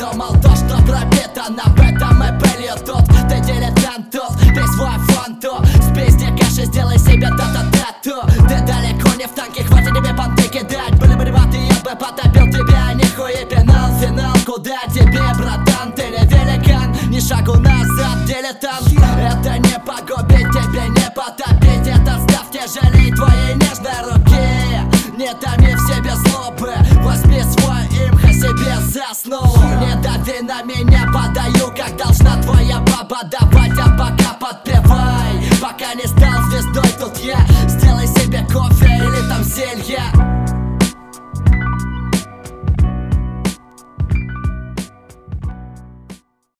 думал то, что пропитано в этом и пылью тут. Ты дилетант тут, весь свой фонту. Спизди каши, сделай себе тату. Ты далеко не в танке, хватит тебе понты кидать. Были бы ребята, я бы потопил тебя. Нихуя пенал, финал, куда тебе, братан? Ты не великан, ни шагу назад, дилетант. Это не погубить, тебе не потопить. Это став тяжелей твоей нежной руки. Не томи в себе злобы, возьми свой имх, а себе заснул. Не дави на меня, подаю, как должна твоя баба давать, а пока подпи.